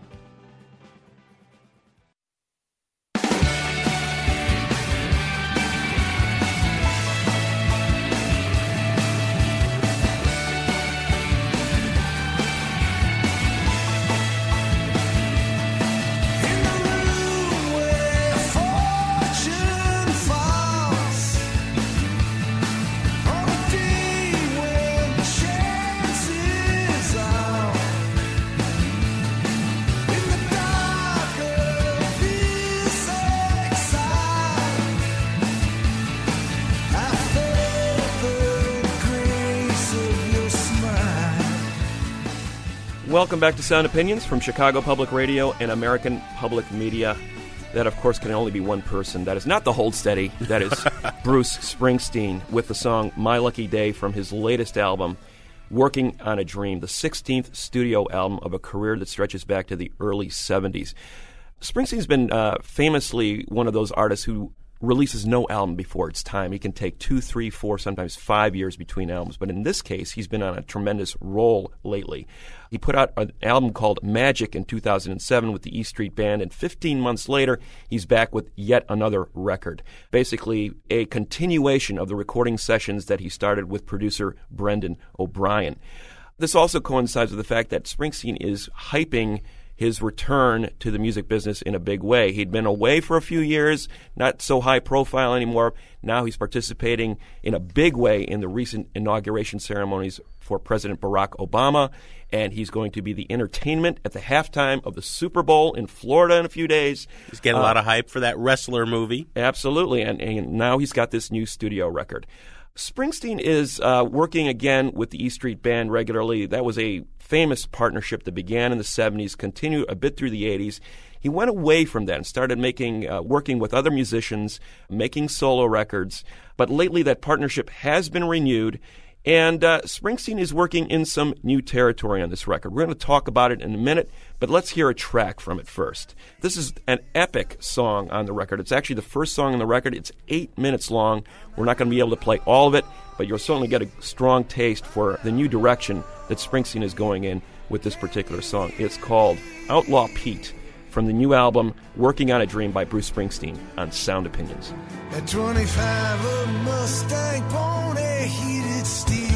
Welcome back to Sound Opinions from Chicago Public Radio and American Public Media. That, of course, can only be one person. That is not the Hold Steady. That is Bruce Springsteen with the song My Lucky Day from his latest album, Working on a Dream, the sixteenth studio album of a career that stretches back to the early seventies. Springsteen's been uh, famously one of those artists who releases no album before its time. He can take two, three, four, sometimes five years between albums. But in this case, he's been on a tremendous roll lately. He put out an album called Magic in two thousand seven with the E Street Band, and fifteen months later, he's back with yet another record. Basically, a continuation of the recording sessions that he started with producer Brendan O'Brien. This also coincides with the fact that Springsteen is hyping his return to the music business in a big way. He'd been away for a few years, not so high profile anymore. Now he's participating in a big way in the recent inauguration ceremonies for President Barack Obama, and he's going to be the entertainment at the halftime of the Super Bowl in Florida in a few days. He's getting uh, a lot of hype for that wrestler movie. Absolutely, and, and now he's got this new studio record. Springsteen is uh, working again with the E Street Band regularly. That was a famous partnership that began in the seventies, continued a bit through the eighties. He went away from that and started making, uh, working with other musicians, making solo records. But lately that partnership has been renewed, and uh, Springsteen is working in some new territory on this record. We're going to talk about it in a minute, but let's hear a track from it first. This is an epic song on the record. It's actually the first song on the record. It's eight minutes long. We're not going to be able to play all of it, but you'll certainly get a strong taste for the new direction that Springsteen is going in with this particular song. It's called Outlaw Pete from the new album Working on a Dream by Bruce Springsteen on Sound Opinions. At twenty-five, a Mustang pony, heated steel.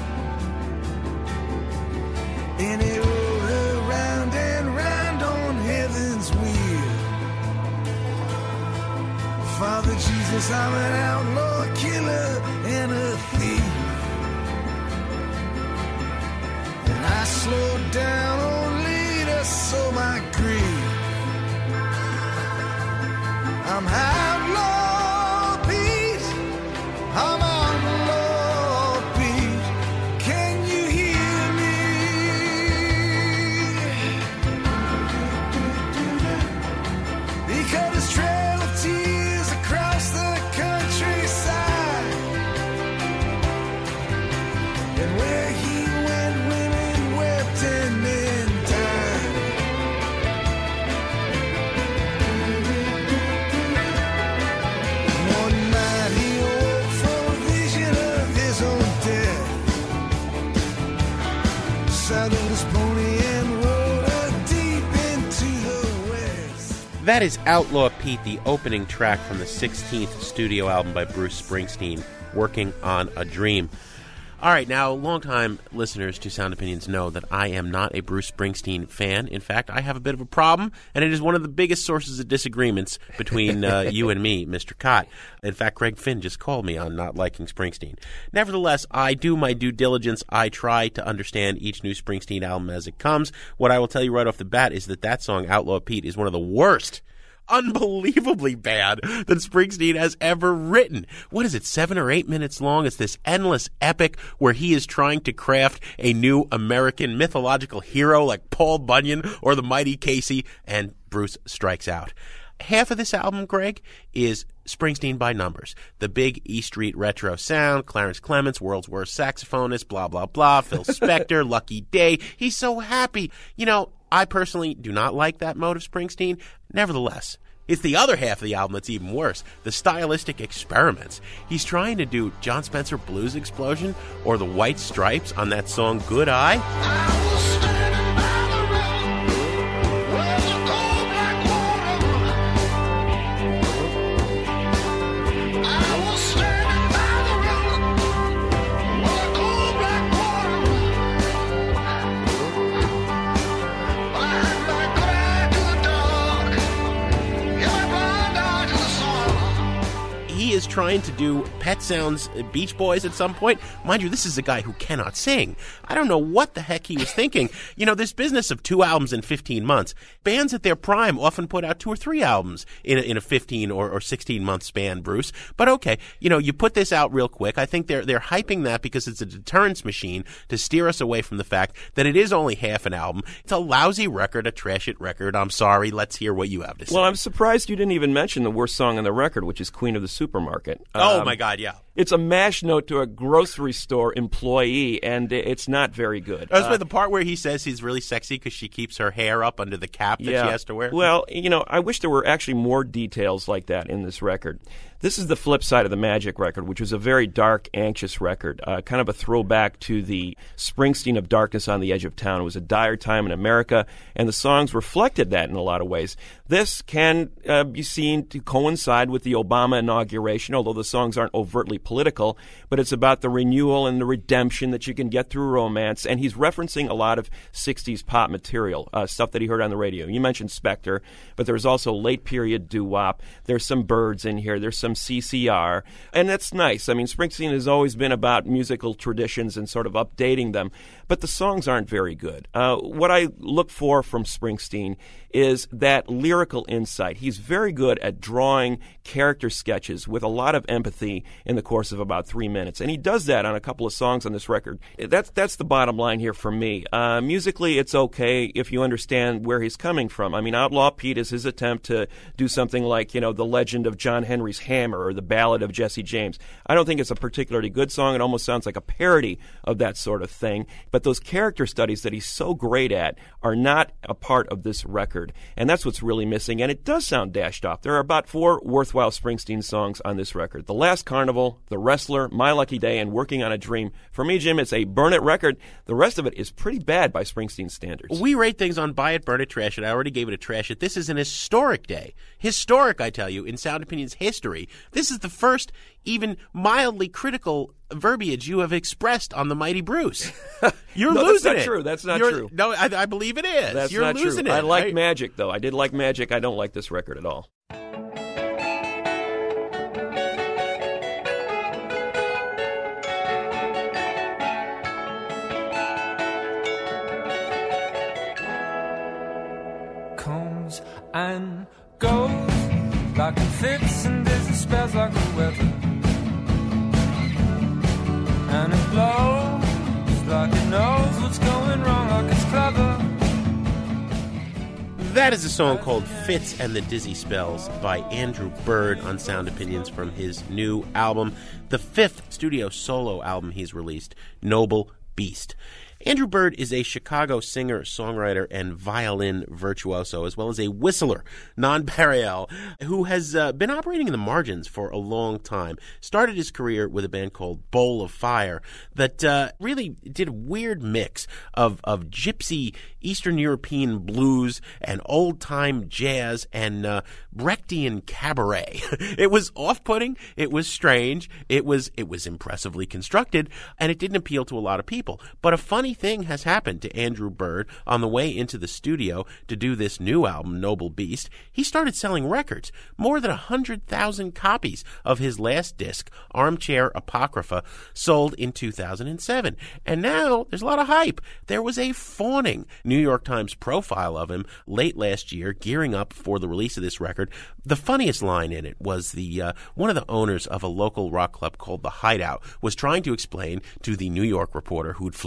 And it rolled around and round on heaven's wheel. Father Jesus, I'm an outlaw killer and a thief. And I slowed down only to sow my grief. I'm outlaw Pete, I'm outlaw Pete, can you hear me? He cut his trail of tears across the countryside, and where he went, women wept and men died. One night he awoke from a vision of his own death, saddled his pony and rode her deep into the west. That is Outlaw Pete, the opening track from the sixteenth studio album by Bruce Springsteen, Working on a Dream. All right, now, longtime listeners to Sound Opinions know that I am not a Bruce Springsteen fan. In fact, I have a bit of a problem, and it is one of the biggest sources of disagreements between uh, you and me, Mister Cott. In fact, Greg Finn just called me on not liking Springsteen. Nevertheless, I do my due diligence. I try to understand each new Springsteen album as it comes. What I will tell you right off the bat is that that song, Outlaw Pete, is one of the worst, unbelievably bad, that Springsteen has ever written. What is it, seven or eight minutes long? It's this endless epic where he is trying to craft a new American mythological hero like Paul Bunyan or the mighty Casey, and Bruce strikes out. Half of this album, Greg, is Springsteen by numbers. The big E Street retro sound, Clarence Clements, world's worst saxophonist, blah, blah, blah, Phil Spector, Lucky Day. He's so happy. You know, I personally do not like that mode of Springsteen. Nevertheless, it's the other half of the album that's even worse, the stylistic experiments. He's trying to do John Spencer Blues Explosion or the White Stripes on that song Good Eye. Is trying to do Pet Sounds Beach Boys at some point. Mind you, this is a guy who cannot sing. I don't know what the heck he was thinking. You know, this business of two albums in fifteen months, bands at their prime often put out two or three albums in a, in a fifteen or, or sixteen month span, Bruce. But okay, you know, you put this out real quick. I think they're they're hyping that because it's a deterrence machine to steer us away from the fact that it is only half an album. It's a lousy record, a trash it record. I'm sorry. Let's hear what you have to say. Well, I'm surprised you didn't even mention the worst song on the record, which is Queen of the Supermarket. Market. Oh, um, my God, yeah. It's a mash note to a grocery store employee, and it's not very good. That was uh, the part where he says he's really sexy because she keeps her hair up under the cap that yeah. she has to wear. Well, you know, I wish there were actually more details like that in this record. This is the flip side of the Magic record, which was a very dark, anxious record, uh, kind of a throwback to the Springsteen of Darkness on the Edge of Town. It was a dire time in America, and the songs reflected that in a lot of ways. This can uh, be seen to coincide with the Obama inauguration, although the songs aren't overtly political, but it's about the renewal and the redemption that you can get through romance, and he's referencing a lot of sixties pop material, uh, stuff that he heard on the radio. You mentioned Spector, but there's also late-period doo-wop. There's some Byrds in here. There's some C C R, and that's nice. I mean, Springsteen has always been about musical traditions and sort of updating them, but the songs aren't very good. Uh, what I look for from Springsteen is that lyrical insight. He's very good at drawing character sketches with a lot of empathy in the course of about three minutes, and he does that on a couple of songs on this record. That's that's the bottom line here for me. Uh, musically, it's okay if you understand where he's coming from. I mean, Outlaw Pete is his attempt to do something like, you know, The Legend of John Henry's Hammer or The Ballad of Jesse James. I don't think it's a particularly good song. It almost sounds like a parody of that sort of thing, but those character studies that he's so great at are not a part of this record. And that's what's really missing, and it does sound dashed off. There are about four worthwhile Springsteen songs on this record. The Last Carnival, The Wrestler, My Lucky Day, and Working on a Dream. For me, Jim, it's a burn it record. The rest of it is pretty bad by Springsteen standards. We rate things on buy it, burn it, trash it. I already gave it a trash it. This is an historic day. Historic, I tell you, in Sound Opinions history. This is the first even mildly critical verbiage you have expressed on the Mighty Bruce. You're no, losing that's not it. true. That's not You're, true. No, I, I believe it is. That's You're not losing true. it. I like I, Magic, though. I did like Magic. I don't like this record at all. Comes and goes like it fits and dizzy spells like the weather, and it blows like it knows what's going wrong, like it's clever. That is a song called Fitz and the Dizzy Spells by Andrew Bird on Sound Opinions from his new album, the fifth studio solo album he's released, Noble Beast. Andrew Bird is a Chicago singer, songwriter, and violin virtuoso, as well as a whistler, non-Barriel, who has uh, been operating in the margins for a long time. Started his career with a band called Bowl of Fire that uh, really did a weird mix of, of gypsy Eastern European blues and old-time jazz and uh, Brechtian cabaret. It was off-putting, it was strange, it was it was impressively constructed, and it didn't appeal to a lot of people. But a funny thing has happened to Andrew Bird on the way into the studio to do this new album, Noble Beast. He started selling records. More than one hundred thousand copies of his last disc, Armchair Apocrypha, sold in two thousand seven. And now there's a lot of hype. There was a fawning New York Times profile of him late last year, gearing up for the release of this record. The funniest line in it was the uh, one of the owners of a local rock club called The Hideout was trying to explain to the New York reporter who'd flown into Chicago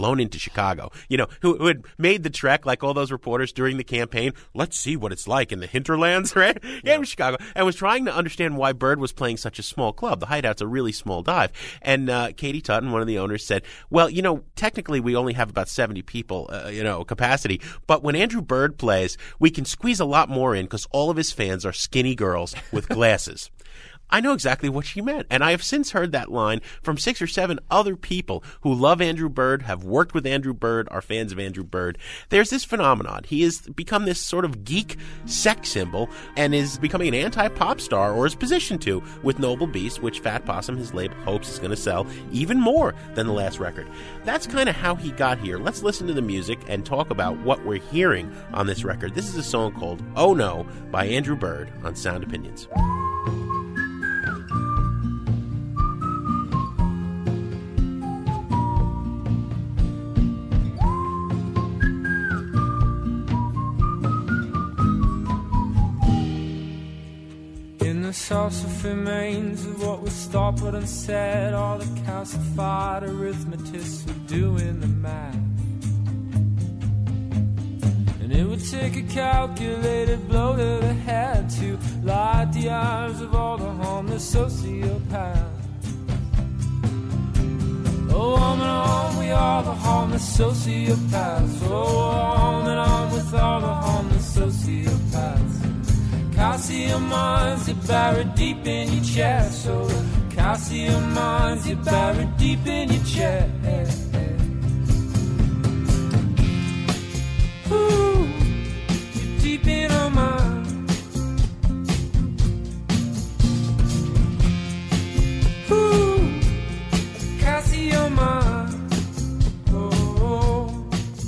Chicago, you know, who, who had made the trek like all those reporters during the campaign. Let's see what it's like in the hinterlands, right? Yeah, in Chicago, and was trying to understand why Bird was playing such a small club. The Hideout's a really small dive. And uh, Katie Tutton, one of the owners, said, well, you know, technically we only have about seventy people, uh, you know, capacity. But when Andrew Bird plays, we can squeeze a lot more in because all of his fans are skinny girls with glasses. I know exactly what she meant, and I have since heard that line from six or seven other people who love Andrew Bird, have worked with Andrew Bird, are fans of Andrew Bird. There's this phenomenon. He has become this sort of geek sex symbol and is becoming an anti-pop star, or is positioned to, with Noble Beast, which Fat Possum, his label, hopes is going to sell even more than the last record. That's kind of how he got here. Let's listen to the music and talk about what we're hearing on this record. This is a song called Oh No by Andrew Bird on Sound Opinions. The saucer remains of what was thought but unsaid. All the calcified arithmetics were doing the math. And it would take a calculated blow to the head to light the eyes of all the harmless sociopaths. Oh, on and on, we are the harmless sociopaths. Oh, on and on with all the harmless sociopaths. Calcium mines you buried deep in your chest. So calcium mines you buried deep in your chest. Ooh, you're deep in our mind. Ooh, calcium mines. Oh,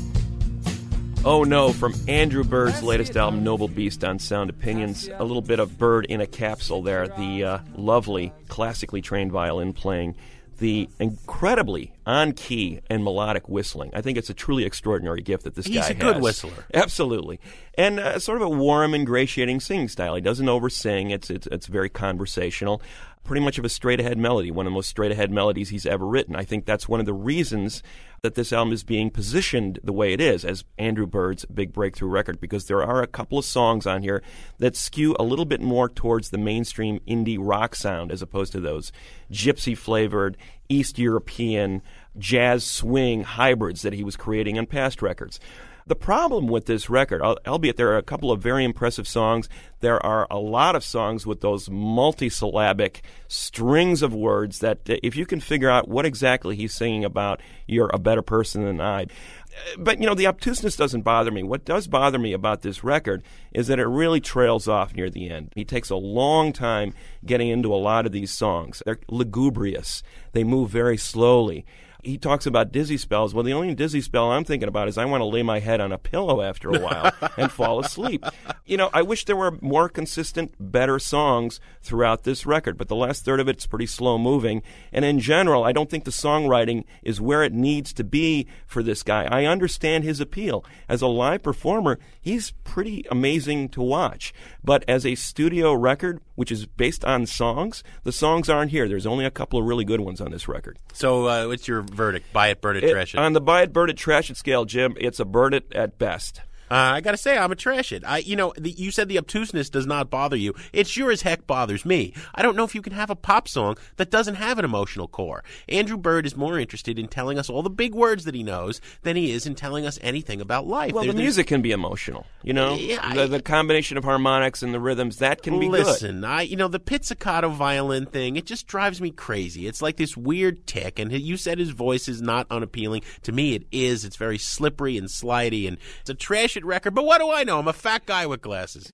Oh No from Andrew Bird's latest album, Noble Beast, on Sound Opinions. A little bit of Bird in a capsule there. The uh, lovely, classically trained violin playing. The incredibly on-key and melodic whistling. I think it's a truly extraordinary gift that this He's guy has. He's a good whistler. Absolutely. And uh, sort of a warm, ingratiating singing style. He doesn't over-sing. It's, it's, it's very conversational. Pretty much of a straight-ahead melody, one of the most straight-ahead melodies he's ever written. I think that's one of the reasons that this album is being positioned the way it is as Andrew Bird's big breakthrough record, because there are a couple of songs on here that skew a little bit more towards the mainstream indie rock sound as opposed to those gypsy-flavored, East European, jazz swing hybrids that he was creating on past records. The problem with this record, albeit there are a couple of very impressive songs, there are a lot of songs with those multisyllabic strings of words that if you can figure out what exactly he's singing about, you're a better person than I. But, you know, the obtuseness doesn't bother me. What does bother me about this record is that it really trails off near the end. He takes a long time getting into a lot of these songs. They're lugubrious. They move very slowly. He talks about dizzy spells. Well, the only dizzy spell I'm thinking about is I want to lay my head on a pillow after a while and fall asleep. You know, I wish there were more consistent, better songs throughout this record, but the last third of it's pretty slow-moving. And in general, I don't think the songwriting is where it needs to be for this guy. I understand his appeal. As a live performer, he's pretty amazing to watch. But as a studio record, which is based on songs, the songs aren't here. There's only a couple of really good ones on this record. So uh, what's your verdict? Buy it, burn it, it, trash it. On the buy it, burn it, trash it scale, Jim, it's a burn it at best. Uh, I got to say, I'm a trash it. I, you know, the, you said the obtuseness does not bother you. It sure as heck bothers me. I don't know if you can have a pop song that doesn't have an emotional core. Andrew Bird is more interested in telling us all the big words that he knows than he is in telling us anything about life. Well, there, the music can be emotional, you know? Yeah, I, the, the combination of harmonics and the rhythms, that can be listen, good. Listen, I, you know, the pizzicato violin thing, it just drives me crazy. It's like this weird tick, and you said his voice is not unappealing. To me, it is. It's very slippery and slidey, and it's a trash it record, but what do I know? I'm a fat guy with glasses.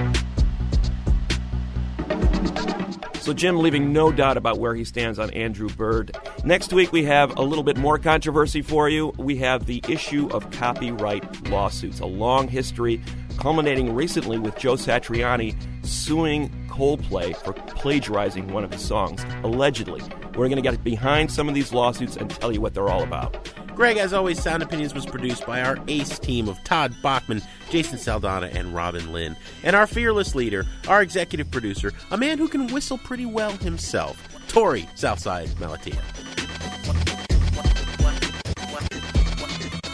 So Jim leaving no doubt about where he stands on Andrew Bird. Next week we have a little bit more controversy for you. We have the issue of copyright lawsuits, a long history culminating recently with Joe Satriani suing Coldplay for plagiarizing one of his songs, allegedly. We're going to get behind some of these lawsuits and tell you what they're all about. Greg, as always, Sound Opinions was produced by our ace team of Todd Bachman, Jason Saldana, and Robin Lynn. And our fearless leader, our executive producer, a man who can whistle pretty well himself, Tori Southside Malatia.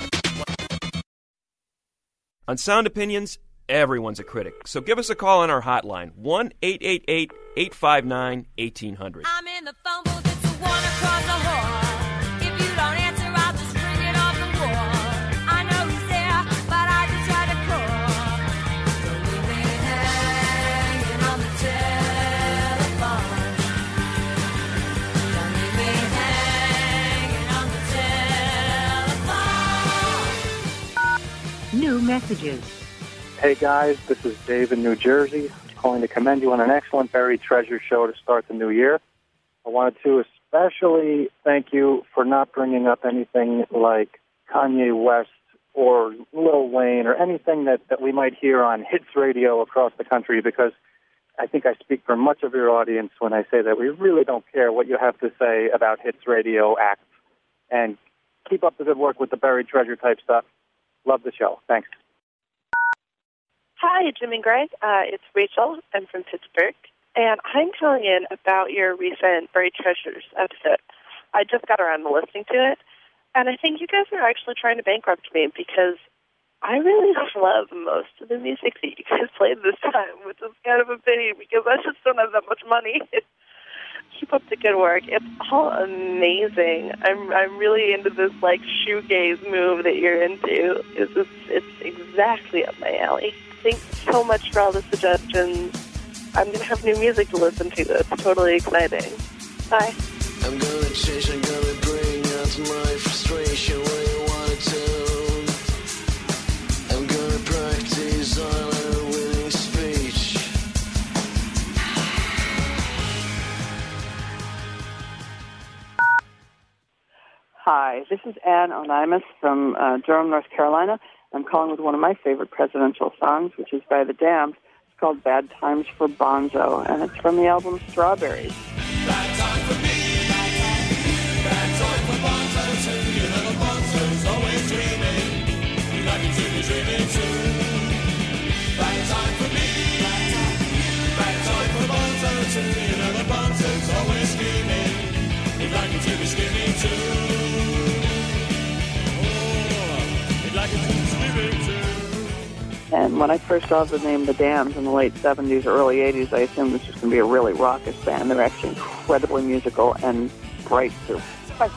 On Sound Opinions, everyone's a critic. So give us a call on our hotline, one eight eight eight, eight five nine, one eight hundred. I'm in the phone booth, it's a one across the hall. If you don't answer, I'll just ring it off the wall. I know he's there, but I just try to call. Don't leave me hanging on the telephone. Don't leave me hanging on the telephone. New messages. Hey guys, this is Dave in New Jersey, calling to commend you on an excellent Buried Treasure show to start the new year. I wanted to especially thank you for not bringing up anything like Kanye West or Lil Wayne or anything that, that we might hear on hits radio across the country, because I think I speak for much of your audience when I say that we really don't care what you have to say about hits radio acts. And keep up the good work with the Buried Treasure type stuff. Love the show. Thanks. Hi, Jim and Greg. Uh, it's Rachel. I'm from Pittsburgh, and I'm calling in about your recent Buried Treasures episode. I just got around to listening to it, and I think you guys are actually trying to bankrupt me, because I really love most of the music that you guys played this time, which is kind of a pity, because I just don't have that much money. Keep up the good work. It's all amazing. I'm I'm really into this like shoegaze move that you're into. It's it's, it's exactly up my alley. Thanks so much for all the suggestions. I'm going to have new music to listen to. It's totally exciting. Bye. I'm gonna change, I'm gonna bring out my frustration where you want it to. I'm gonna practice on a winning speech. Hi, this is Ann Onimus from uh, Durham, North Carolina. I'm calling with one of my favorite presidential songs, which is by The Damned. It's called Bad Times for Bonzo, and it's from the album Strawberries. Bad time for me, bad time for Bonzo too. You know the Bonzo's always dreaming. We like him to be dreaming too. Bad time for me, bad time for Bonzo too. You know the Bonzo's always screaming. We like him to be screaming too. Oh, we'd like him to be screaming too. And when I first saw the name The Damned in the late seventies or early eighties, I assumed this was going to be a really raucous band. They're actually incredibly musical and bright, too. Bye.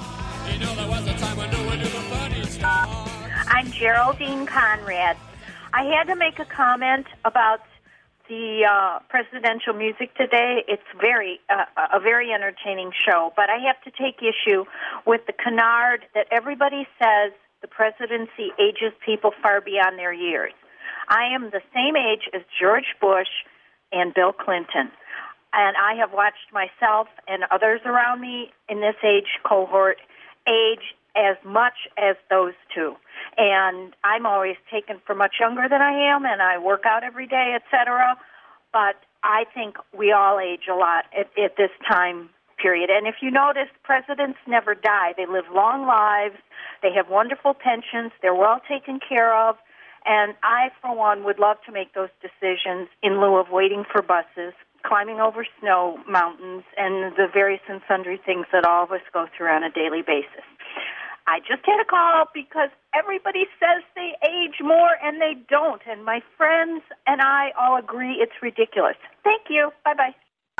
I'm Geraldine Conrad. I had to make a comment about the uh, presidential music today. It's very uh, a very entertaining show, but I have to take issue with the canard that everybody says the presidency ages people far beyond their years. I am the same age as George Bush and Bill Clinton, and I have watched myself and others around me in this age cohort age as much as those two. And I'm always taken for much younger than I am, and I work out every day, et cetera. But I think we all age a lot at, at this time period. And if you notice, presidents never die. They live long lives. They have wonderful pensions. They're well taken care of. And I, for one, would love to make those decisions in lieu of waiting for buses, climbing over snow mountains, and the various and sundry things that all of us go through on a daily basis. I just had a call because everybody says they age more, and they don't. And my friends and I all agree it's ridiculous. Thank you. Bye-bye.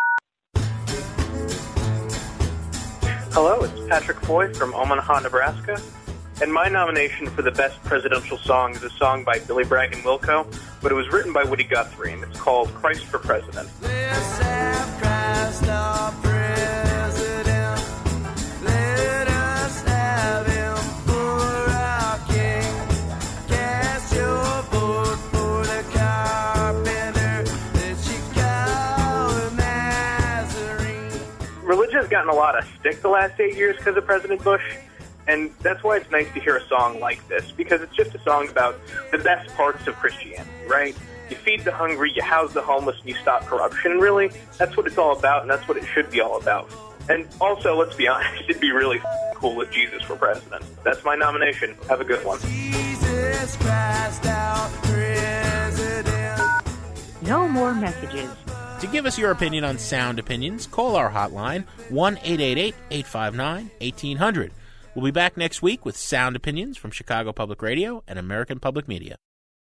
Hello, it's Patrick Foy from Omaha, Nebraska. And my nomination for the best presidential song is a song by Billy Bragg and Wilco, but it was written by Woody Guthrie, and it's called Christ for President. Let's have Christ our president. Let us have him for our king. Cast your vote for the carpenter, the Chicago Nazarene. Religion has gotten a lot of stick the last eight years because of President Bush. And that's why it's nice to hear a song like this, because it's just a song about the best parts of Christianity, right? You feed the hungry, you house the homeless, and you stop corruption. And really, that's what it's all about, and that's what it should be all about. And also, let's be honest, it'd be really cool if Jesus were president. That's my nomination. Have a good one. Jesus Christ, our president. No more messages. To give us your opinion on Sound Opinions, call our hotline, one eight eight eight, eight five nine, one eight hundred. We'll be back next week with Sound Opinions from Chicago Public Radio and American Public Media.